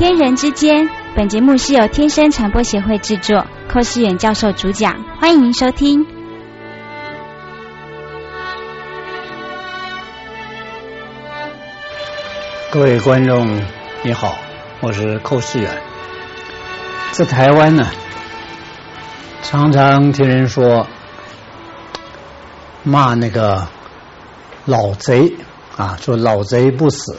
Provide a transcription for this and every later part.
天人之间，本节目是由天生传播协会制作，寇世远教授主讲，欢迎收听。 各位观众你好，我是寇世远。在台湾呢，常常听人说骂那个老贼啊，说老贼不死。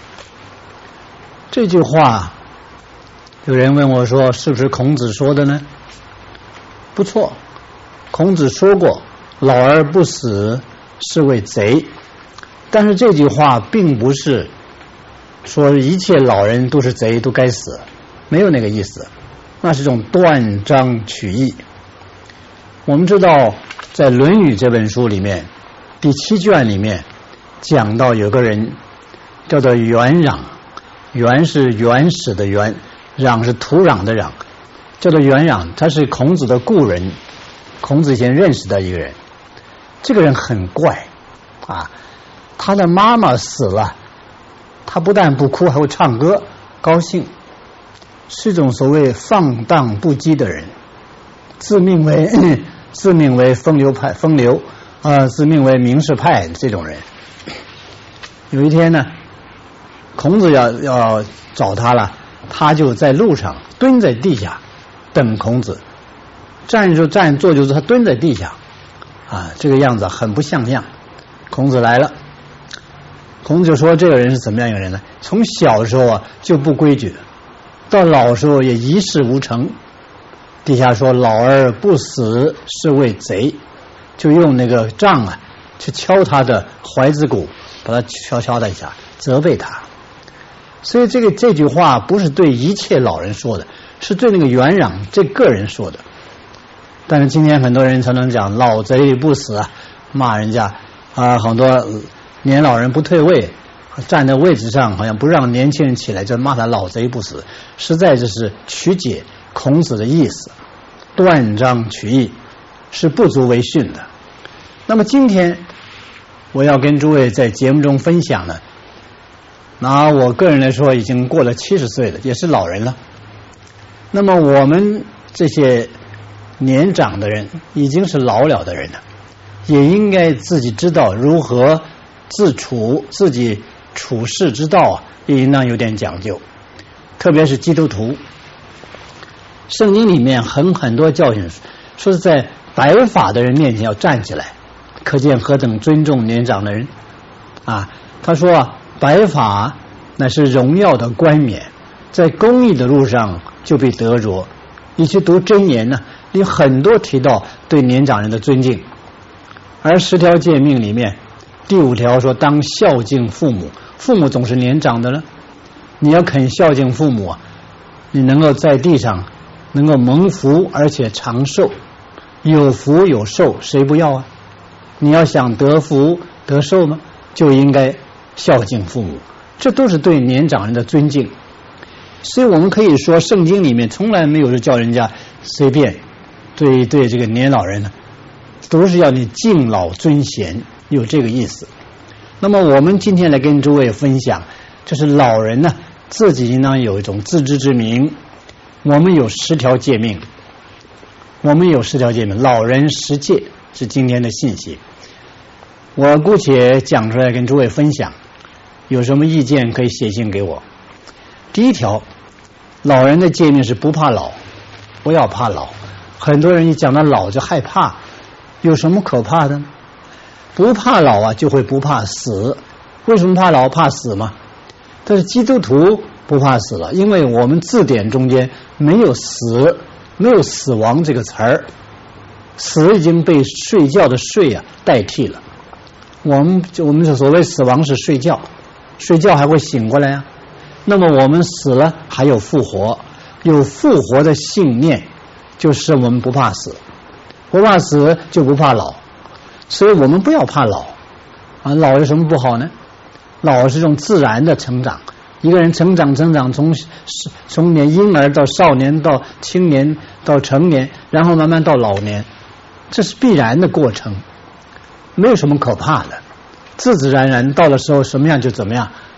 这句话有人问我说是不是孔子说的呢？不错，孔子说过老而不死是为贼，但是这句话并不是说一切老人都是贼都该死，没有那个意思，那是一种断章取义。我们知道在《论语》这本书里面第7卷里面讲到有个人叫做元壤，元是原始的元，壤是土壤的壤，叫做元壤，他是孔子的故人，孔子以前认识的一个人。这个人很怪啊，他的妈妈死了，他不但不哭，还会唱歌，高兴，是一种所谓放荡不羁的人，自命为风流自命为名士派这种人。有一天呢，孔子要找他了，他就在路上蹲在地下等孔子，站就站，坐就坐，他蹲在地下啊，这个样子很不像样。孔子来了，孔子就说这个人是怎么样一个人呢？从小时候啊就不规矩，到老时候也一事无成。地下说老而不死是为贼，就用那个杖啊去敲他的怀子骨，把他敲了一下，责备他。所以这句话不是对一切老人说的，是对那个元壤这个人说的。但是今天很多人常常讲老贼不死啊，骂人家很多年老人不退位，站在位置上好像不让年轻人起来，就骂他老贼不死，实在就是曲解孔子的意思，断章取义，是不足为训的。那么今天我要跟诸位在节目中分享呢，拿我个人来说已经过了70岁了，也是老人了。那么我们这些年长的人，已经是老了的人了，也应该自己知道如何自处，自己处世之道啊，也应当有点讲究。特别是基督徒，圣经里面很多教训，说是在白发的人面前要站起来，可见何等尊重年长的人啊。他说白发乃是荣耀的冠冕，在公义的路上就被得着。你去读箴言呢，有很多提到对年长人的尊敬。而10条诫命里面第5条说当孝敬父母，父母总是年长的了，你要肯孝敬父母啊，你能够在地上能够蒙福而且长寿，有福有寿谁不要啊？你要想得福得寿吗？就应该孝敬父母，这都是对年长人的尊敬。所以我们可以说圣经里面从来没有叫人家随便对这个年老人呢，都是要你敬老尊贤，有这个意思。那么我们今天来跟诸位分享，就是老人呢自己应当有一种自知之明。我们有10条诫命，老人10戒是今天的信息。我姑且讲出来跟诸位分享，有什么意见可以写信给我。第1条，老人的诫命是不怕老，不要怕老。很多人一讲到老就害怕，有什么可怕的呢？不怕老啊，就会不怕死。为什么怕老怕死嘛？但是基督徒不怕死了，因为我们字典中间没有死亡这个词儿，死已经被睡觉的睡啊代替了。我们所谓死亡是睡觉还会醒过来啊。那么我们死了还有复活，有复活的信念，就是我们不怕死，不怕死就不怕老。所以我们不要怕老啊。老有什么不好呢？老是一种自然的成长，一个人成长从婴儿到少年到青年到成年，然后慢慢到老年，这是必然的过程，没有什么可怕的，自自然然到的时候什么样就怎么样，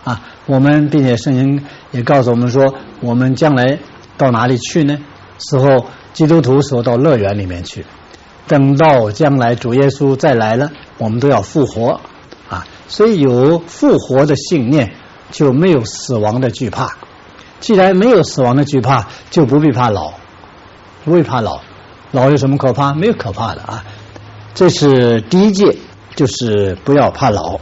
啊。我们并且圣经也告诉我们说，我们将来到哪里去呢？时候基督徒所到乐园里面去，等到将来主耶稣再来了，我们都要复活啊。所以有复活的信念，就没有死亡的惧怕。既然没有死亡的惧怕，就不必怕老，不会怕老。老有什么可怕？没有可怕的啊。这是第一戒，就是不要怕老。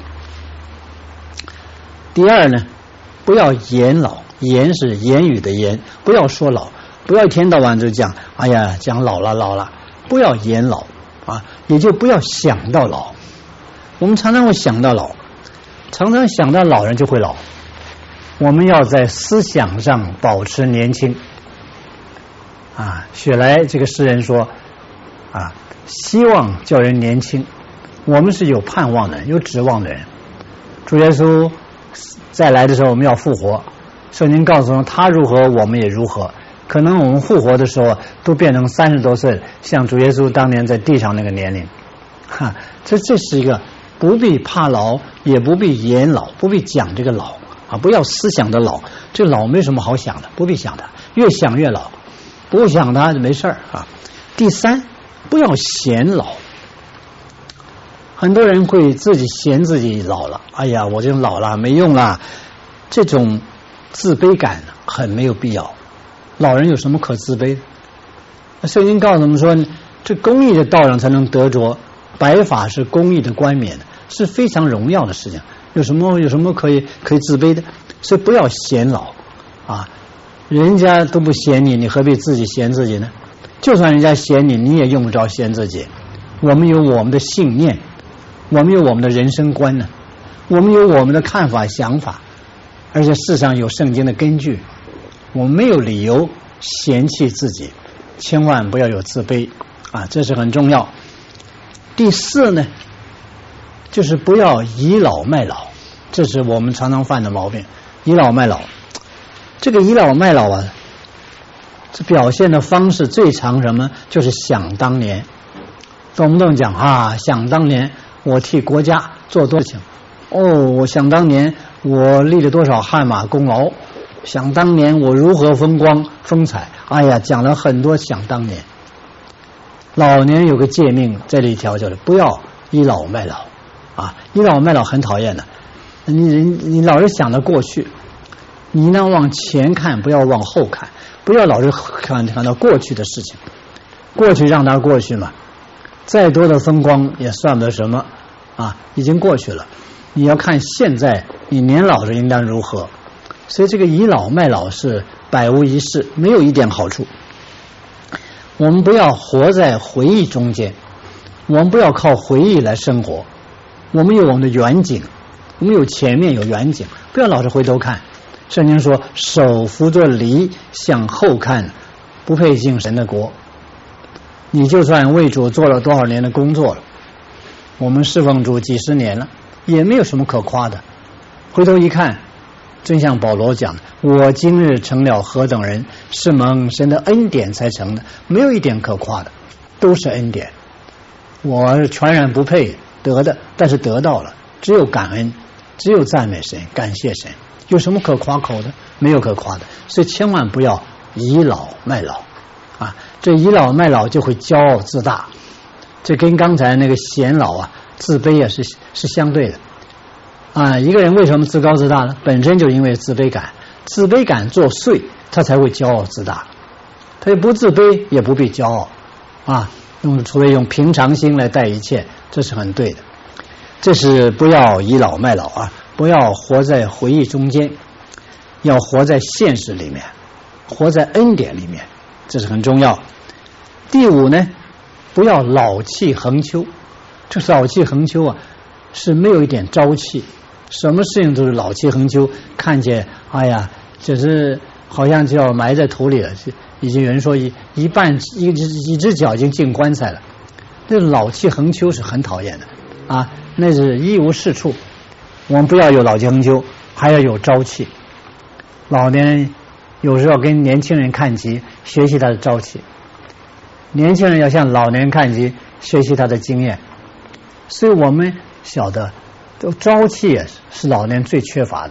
第二呢，不要言老，言是言语的言，不要说老，不要一天到晚就讲，哎呀，讲老了，不要言老啊，也就不要想到老。我们常常会想到老，常常想到老人就会老。我们要在思想上保持年轻啊。雪莱这个诗人说啊，希望叫人年轻。我们是有盼望的，有指望的人。主耶稣再来的时候，我们要复活。圣经告诉我们，他如何，我们也如何。可能我们复活的时候都变成30多岁，像主耶稣当年在地上那个年龄。这是一个不必怕老，也不必言老，不必讲这个老啊，不要思想的老。这个老没什么好想的，不必想它，越想越老，不想它就没事啊。第三，不要嫌老。很多人会自己嫌自己老了，哎呀，我这老了没用了，这种自卑感很没有必要。老人有什么可自卑的？圣经告诉我们说，这公义的道上才能得着，白发是公义的冠冕，是非常荣耀的事情。有什么可以自卑的？所以不要嫌老啊！人家都不嫌你，你何必自己嫌自己呢？就算人家嫌你，你也用不着嫌自己。我们有我们的信念，我们有我们的人生观呢，我们有我们的看法想法，而且世上有圣经的根据，我们没有理由嫌弃自己，千万不要有自卑啊，这是很重要。第四呢，就是不要倚老卖老，这是我们常常犯的毛病，倚老卖老。这个倚老卖老啊，这表现的方式最常什么？就是想当年，动不动讲啊，想当年我替国家做多少事情，我想当年我立了多少汗马功劳，想当年我如何风光风采，哎呀，讲了很多想当年。老年有个诫命这里条叫的，不要倚老卖老啊！倚老卖老很讨厌的，你老是想着过去，你呢往前看，不要往后看，不要老是看到过去的事情，过去让它过去嘛，再多的风光也算不得什么啊，已经过去了。你要看现在你年老时应当如何，所以这个倚老卖老是百无一失，没有一点好处。我们不要活在回忆中间，我们不要靠回忆来生活，我们有我们的远景，我们有前面有远景，不要老是回头看。圣经说，手扶着犁向后看，不配进神的国。你就算为主做了多少年的工作了，我们侍奉主几十年了，也没有什么可夸的。回头一看，真像保罗讲的，我今日成了何等人，是蒙神的恩典才成的，没有一点可夸的，都是恩典。我全然不配得的，但是得到了，只有感恩，只有赞美神，感谢神。有什么可夸口的？没有可夸的。所以千万不要倚老卖老啊！这倚老卖老就会骄傲自大，这跟刚才那个显老啊、自卑啊是相对的啊。一个人为什么自高自大呢？本身就因为自卑感，自卑感作祟，他才会骄傲自大。他也不自卑，也不必骄傲啊，除非用平常心来待一切，这是很对的。这是不要倚老卖老啊，不要活在回忆中间，要活在现实里面，活在恩典里面，这是很重要。第五呢，不要老气横秋。这老气横秋啊，是没有一点朝气，什么事情都是老气横秋，看见哎呀，就是好像就要埋在土里了。已经有人说一只脚已经进棺材了，这老气横秋是很讨厌的啊，那是一无是处。我们不要有老气横秋，还要有朝气。老年人有时候要跟年轻人看齐，学习他的朝气，年轻人要向老年人看齐，学习他的经验。所以我们晓得朝气是老年最缺乏的，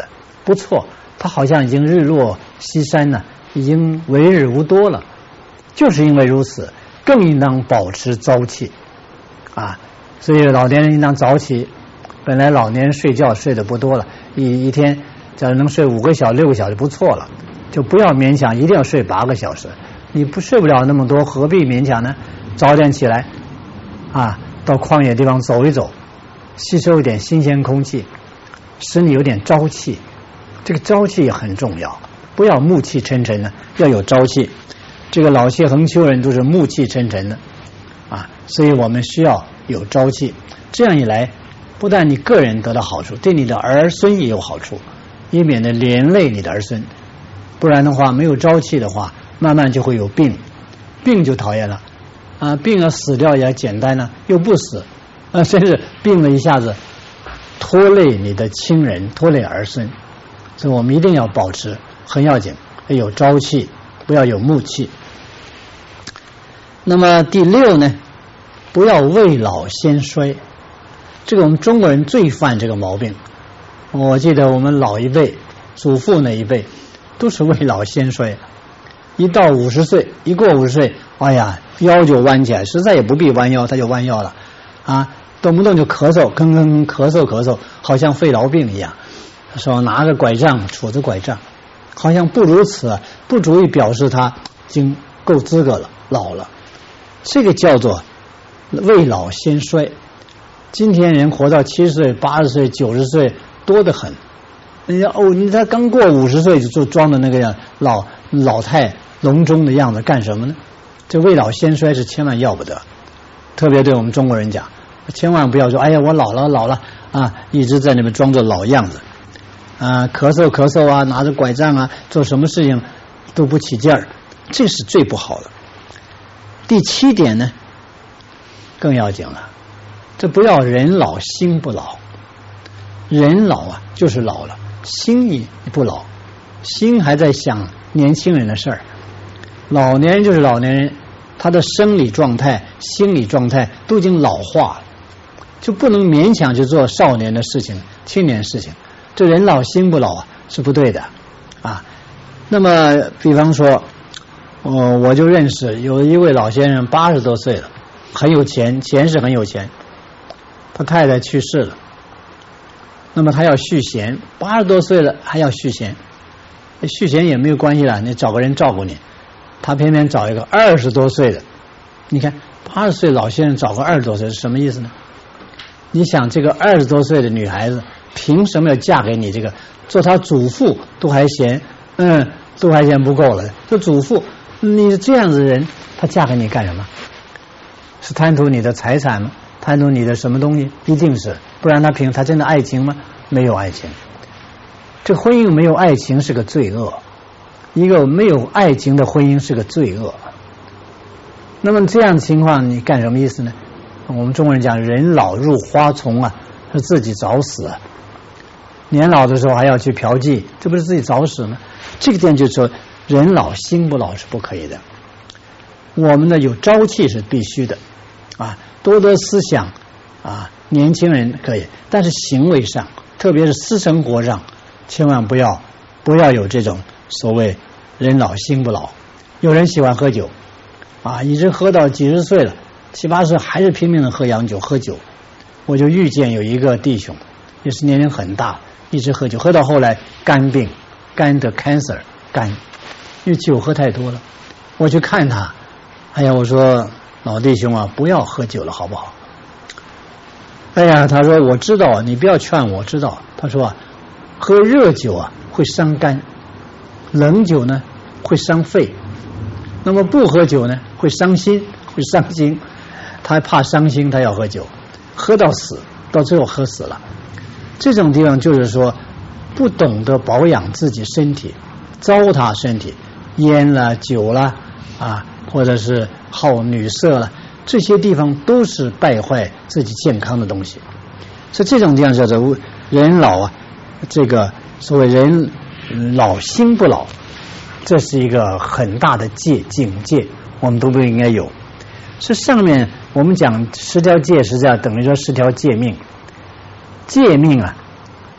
不错，他好像已经日落西山了，已经为日无多了。就是因为如此，更应当保持朝气啊！所以老年人应当早起。本来老年人睡觉睡得不多了，一天假如能睡5个小时、6个小时不错了，就不要勉强一定要睡8个小时。你不睡不了那么多，何必勉强呢？早点起来啊，到旷野地方走一走，吸收一点新鲜空气，使你有点朝气。这个朝气也很重要，不要暮气沉沉的，要有朝气。这个老气横秋人都是暮气沉沉的啊，所以我们需要有朝气。这样一来，不但你个人得到好处，对你的儿孙也有好处，以免的连累你的儿孙。不然的话，没有朝气的话，慢慢就会有病，病就讨厌了啊！病了死掉也简单了，又不死啊，甚至病了一下子拖累你的亲人，拖累儿孙。所以我们一定要保持，很要紧，要有朝气，不要有暮气。那么第6呢，不要未老先衰。这个我们中国人最犯这个毛病。我记得我们老一辈，祖父那一辈，都是未老先衰。一到50岁，一过50岁，哎呀，腰就弯起来，实在也不必弯腰，他就弯腰了啊，动不动就咳嗽，咳嗽，好像肺痨病一样。说拿个拐杖，杵着拐杖，好像不如此，不足以表示他已经够资格了，老了。这个叫做未老先衰。今天人活到70岁、80岁、90岁多得很。人家你才刚过50岁就装的那个样老态龙钟的样子干什么呢？这未老先衰是千万要不得。特别对我们中国人讲，千万不要说哎呀我老了啊，一直在那边装作老样子啊，咳嗽啊，拿着拐杖啊，做什么事情都不起劲儿，这是最不好的。第7点呢，更要紧了，这不要人老心不老。人老啊，就是老了，心你不老，心还在想年轻人的事儿。老年人就是老年人，他的生理状态、心理状态都已经老化了，就不能勉强去做少年的事情、青年事情。这人老心不老啊，是不对的啊。那么，比方说，我就认识有一位老先生，80多岁了，很有钱，钱是很有钱，他太太去世了。那么他要续弦，80多岁了还要续弦，续弦也没有关系了，你找个人照顾你。他偏偏找一个20多岁的，你看80岁老先生找个20多岁是什么意思呢？你想这个20多岁的女孩子凭什么要嫁给你这个做他祖父都还嫌不够了，做祖父你这样子的人，他嫁给你干什么？是贪图你的财产吗？贪图你的什么东西？一定是，不然他真的爱情吗？没有爱情。这婚姻没有爱情是个罪恶，一个没有爱情的婚姻是个罪恶。那么这样的情况你干什么意思呢？我们中国人讲人老入花丛啊，是自己找死啊。年老的时候还要去嫖妓，这不是自己找死吗？这个点就是说人老心不老是不可以的。我们的有朝气是必须的啊，多思想啊，年轻人可以，但是行为上，特别是私生活上，千万不要有这种所谓人老心不老。有人喜欢喝酒啊，一直喝到几十岁了，70、80岁还是拼命的喝洋酒喝酒。我就遇见有一个弟兄，也是年龄很大，一直喝酒，喝到后来肝病，肝得 cancer， 肝因为酒喝太多了。我去看他，哎呀，我说老弟兄啊，不要喝酒了好不好？哎呀，他说我知道，你不要劝我，知道。他说喝热酒啊会伤肝，冷酒呢会伤肺，那么不喝酒呢会伤心，会伤心。他还怕伤心，他要喝酒，喝到死，到最后喝死了。这种地方就是说不懂得保养自己身体，糟蹋身体，烟了酒了啊，或者是好女色了，这些地方都是败坏自己健康的东西。所以这种地方叫做人老啊，这个所谓人老心不老，这是一个很大的警戒，我们都不应该有。是上面我们讲10条戒，实际上等于说10条戒命。戒命啊，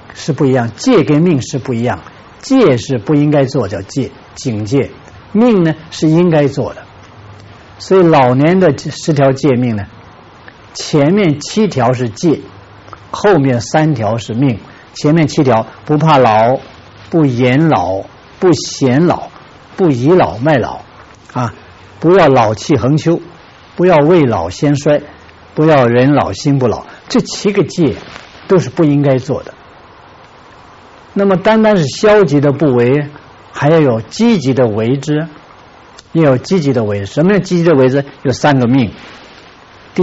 是不一样，戒跟命是不一样。戒是不应该做，叫戒，警戒；命呢是应该做的。所以老年的10条戒命呢，前面7条是戒，后面3条是命。前面7条：不怕老，不言老，不显老，不倚老卖老啊，不要老气横秋，不要未老先衰，不要人老心不老。这7个戒都是不应该做的。那么单单是消极的不为，还要有积极的为之，也有积极的为之。什么叫积极的为之？有3个命。第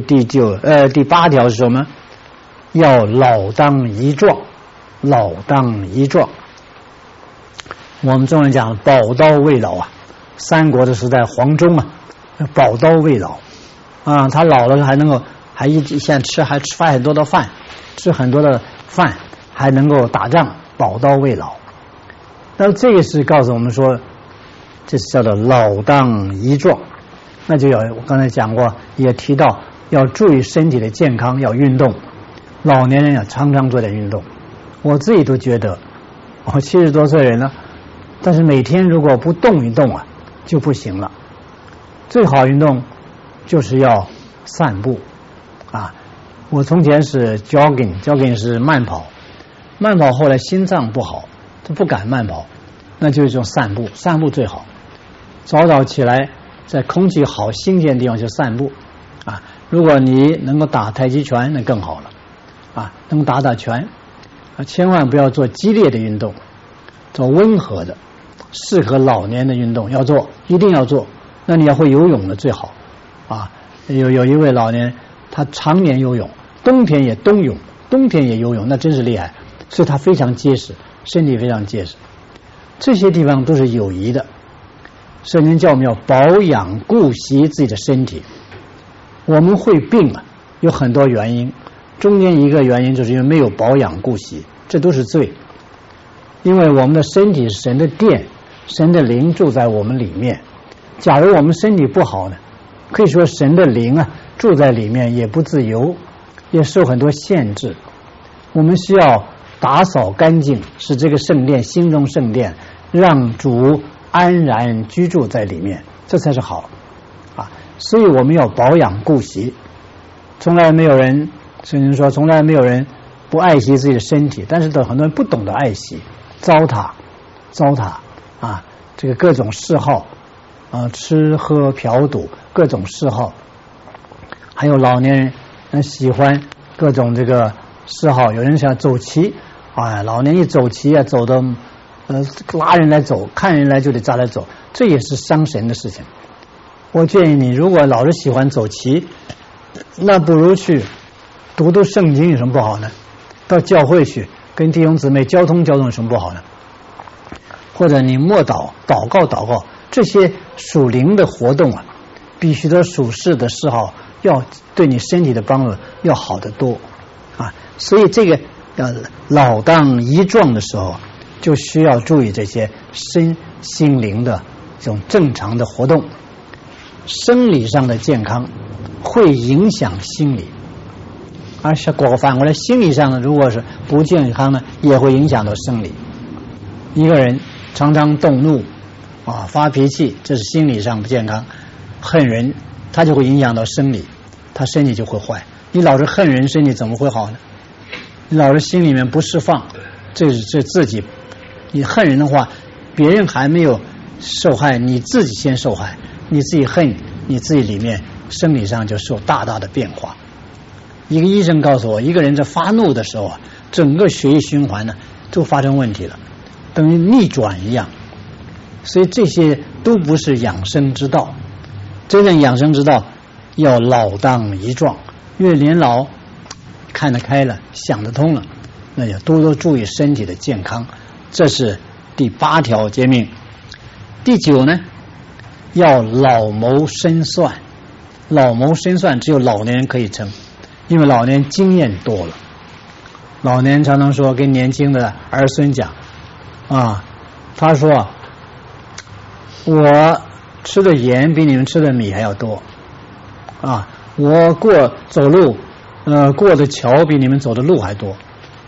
8条是什么？要老当益壮，老当益壮。我们中人讲宝刀未老啊，三国的时代黄忠啊，宝刀未老啊，他老了还能够现在还吃很多的饭，吃很多的饭，还能够打仗，宝刀未老。那么这个是告诉我们说，这是叫做老当益壮。那就我刚才讲过，也提到要注意身体的健康，要运动。老年人要常常做点运动。我自己都觉得，我70多岁人了，但是每天如果不动一动啊，就不行了。最好运动就是要散步啊。我从前是 jogging 是慢跑，后来心脏不好，就不敢慢跑，那就是一种散步最好。早早起来，在空气好新鲜的地方去散步啊。如果你能够打太极拳，那更好了啊，能打拳啊，千万不要做激烈的运动，做温和的适合老年的运动要做，一定要做。那你要会游泳的最好啊。有一位老年，他常年游泳，冬天也游泳，那真是厉害，所以他非常结实，身体非常结实。这些地方都是有益的。圣经叫我们要保养顾惜自己的身体。我们会病啊，有很多原因，中间一个原因就是因为没有保养顾惜，这都是罪。因为我们的身体是神的殿，神的灵住在我们里面。假如我们身体不好呢，可以说神的灵啊住在里面也不自由，也受很多限制。我们需要打扫干净，使这个圣殿心中圣殿，让主安然居住在里面，这才是好啊。所以我们要保养顾惜。从来没有人，圣经说从来没有人不爱惜自己的身体，但是很多人不懂得爱惜，糟蹋啊，这个各种嗜好啊，吃喝嫖赌各种嗜好，还有老年人喜欢各种这个嗜好，有人想走棋啊，老年一走棋啊，走的拉人来走，看人来就得扎来走，这也是伤神的事情。我建议你，如果老是喜欢走棋，那不如去读圣经，有什么不好呢？到教会去跟弟兄姊妹交通有什么不好呢？或者你默祷告，这些属灵的活动啊，比许多属世的嗜好要对你身体的帮助要好得多啊。所以这个要老当益壮的时候，就需要注意这些身心灵的这种正常的活动。生理上的健康会影响心理，而是反过来心理上呢，如果是不健康呢，也会影响到生理。一个人常常动怒啊，发脾气，这是心理上不健康。恨人，他就会影响到生理，他身体就会坏。你老是恨人，身体怎么会好呢？你老是心里面不释放，这自己，你恨人的话，别人还没有受害，你自己先受害，你自己恨，你自己里面生理上就受大大的变化。一个医生告诉我，一个人在发怒的时候啊，整个血液循环呢都发生问题了，等于逆转一样。所以这些都不是养生之道。真正养生之道要老当益壮，越年老看得开了，想得通了，那就多多注意身体的健康。这是第8条诫命。第9呢，要老谋深算。老谋深算只有老年人可以成，因为老年人经验多了。老年人常常说，跟年轻的儿孙讲啊，他说我吃的盐比你们吃的米还要多啊，我走路过的桥比你们走的路还多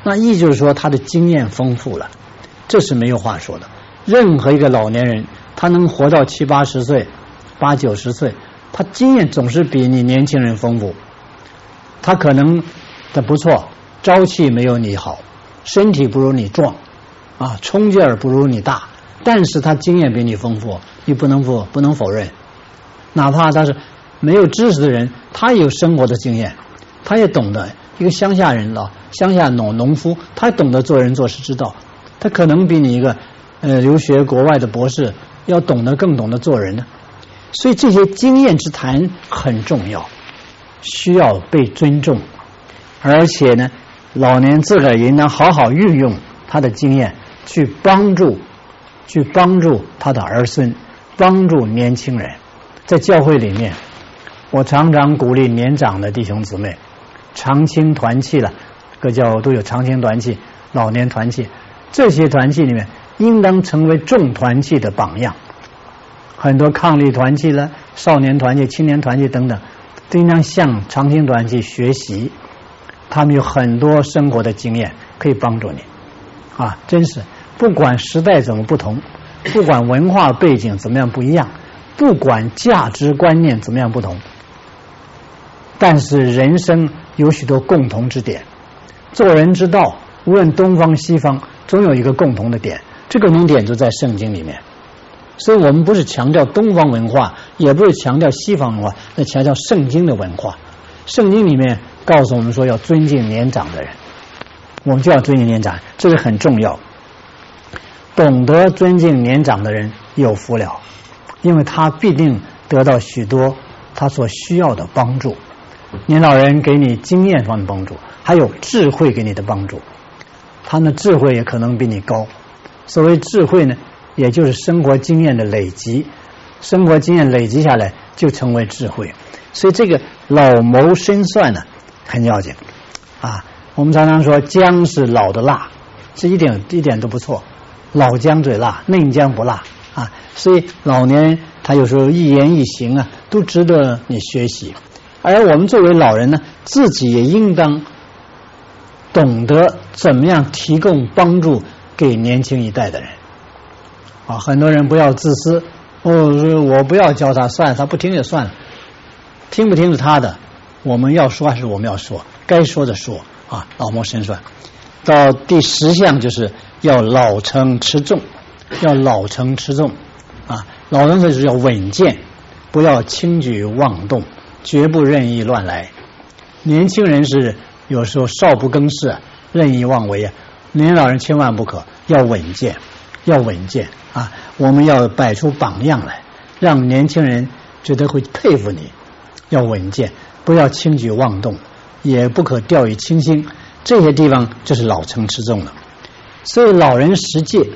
那意就是说他的经验丰富了，这是没有话说的。任何一个老年人，他能活到70、80岁、80、90岁，他经验总是比你年轻人丰富。他可能的不错，朝气没有你好，身体不如你壮，啊，冲劲儿不如你大，但是他经验比你丰富，你不能否认。哪怕他是没有知识的人，他有生活的经验，他也懂得。一个乡下人了，乡下农夫，他懂得做人做事之道，他可能比你一个留学国外的博士要更懂得做人呢。所以这些经验之谈很重要，需要被尊重。而且呢，老年自个儿也应当好好运用他的经验，去帮助他的儿孙，帮助年轻人。在教会里面，我常常鼓励年长的弟兄姊妹，常青团契了，各教都有常青团契、老年团契，这些团契里面应当成为众团契的榜样。很多伉俪团契了、少年团契、青年团契等等，都应当向常青团契学习，他们有很多生活的经验可以帮助你啊！真是不管时代怎么不同，不管文化背景怎么样不一样，不管价值观念怎么样不同，但是人生有许多共同之点。做人之道，无论东方西方，总有一个共同的点，这个共同点就在圣经里面。所以我们不是强调东方文化，也不是强调西方文化，那强调圣经的文化。圣经里面告诉我们说要尊敬年长的人，我们就要尊敬年长，这是很重要。懂得尊敬年长的人有福了，因为他必定得到许多他所需要的帮助。年老人给你经验方面的帮助，还有智慧给你的帮助，他们的智慧也可能比你高。所谓智慧呢，也就是生活经验的累积，生活经验累积下来就成为智慧。所以这个老谋深算呢很要紧啊。我们常常说姜是老的辣，这一点都不错，老姜最辣，嫩姜不辣啊。所以老年人他有时候一言一行啊都值得你学习。而我们作为老人呢，自己也应当懂得怎么样提供帮助给年轻一代的人啊。很多人不要自私，我不要教他，算了，他不听就算了，听不听是他的，我们要说还是我们要说，该说的说啊，老谋深算。到第10项就是要老成持重，要老成持重啊。老人就是要稳健，不要轻举妄动，绝不任意乱来。年轻人是有时候少不更事，任意妄为啊，年老人千万不可，要稳健，要稳健啊！我们要摆出榜样来，让年轻人觉得会佩服你。要稳健，不要轻举妄动，也不可掉以轻心，这些地方就是老成持重了。所以老人10戒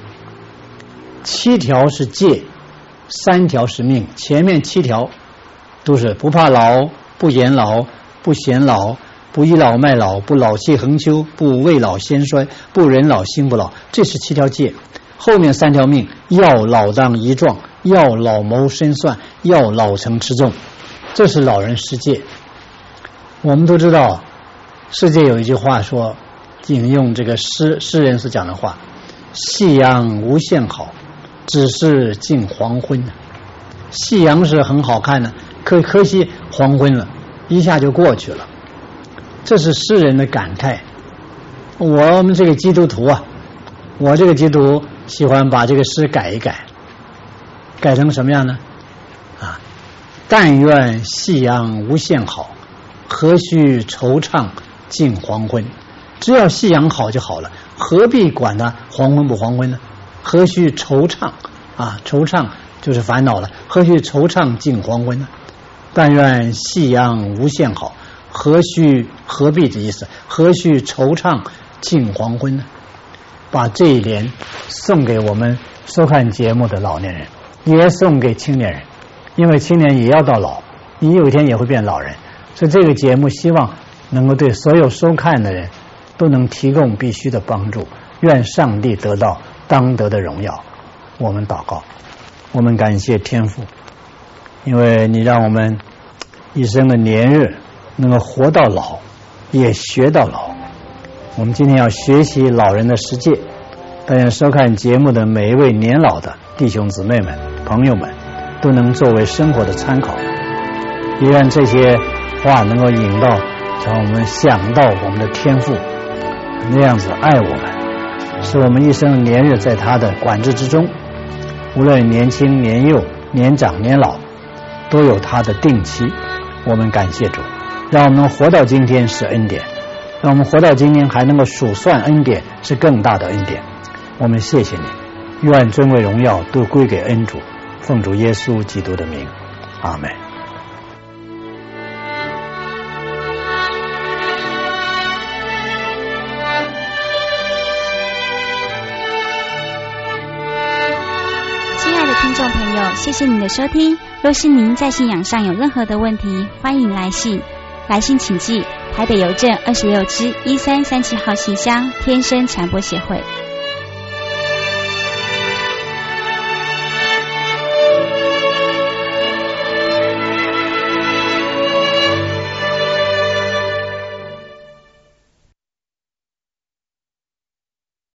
，7条是戒，3条是命，前面7条都是不怕老，不言老，不嫌老，不倚老卖老，不老气横秋，不未老先衰，不人老心不老，这是7条戒。后面3条命，要老当益壮，要老谋深算，要老成持重，这是老人10戒。我们都知道世界有一句话说，引用这个诗人所讲的话，夕阳无限好，只是近黄昏。夕阳是很好看的，可惜黄昏了，一下就过去了。这是诗人的感慨。我们这个基督徒啊，我这个基督徒喜欢把这个诗改一改，改成什么样呢？啊，但愿夕阳无限好，何须惆怅近黄昏。只要夕阳好就好了，何必管它黄昏不黄昏呢？何须惆怅啊，惆怅就是烦恼了，何须惆怅近黄昏呢？但愿夕阳无限好，何必的意思？何须惆怅近黄昏呢？把这一联送给我们收看节目的老年人，也送给青年人，因为青年也要到老，你有一天也会变老人。所以这个节目希望能够对所有收看的人都能提供必须的帮助。愿上帝得到当得的荣耀。我们祷告，我们感谢天父，因为你让我们一生的年日能够活到老，也学到老， 我们今天要学习老人的世界，但愿收看节目的每一位年老的弟兄姊妹们、朋友们都能作为生活的参考，也愿这些话能够引导让我们想到我们的天父那样子爱我们，使我们一生年日在他的管制之中，无论年轻年幼、年长年老，都有他的定期。我们感谢主，让我们能活到今天是恩典，让我们活到今天还能够数算恩典是更大的恩典。我们谢谢你，愿尊贵荣耀都归给恩主，奉主耶稣基督的名，阿们。 听众朋友，谢谢您的收听。若是您在信仰上有任何的问题，欢迎来信。来信请寄台北邮政26支1337号信箱，天生传播协会。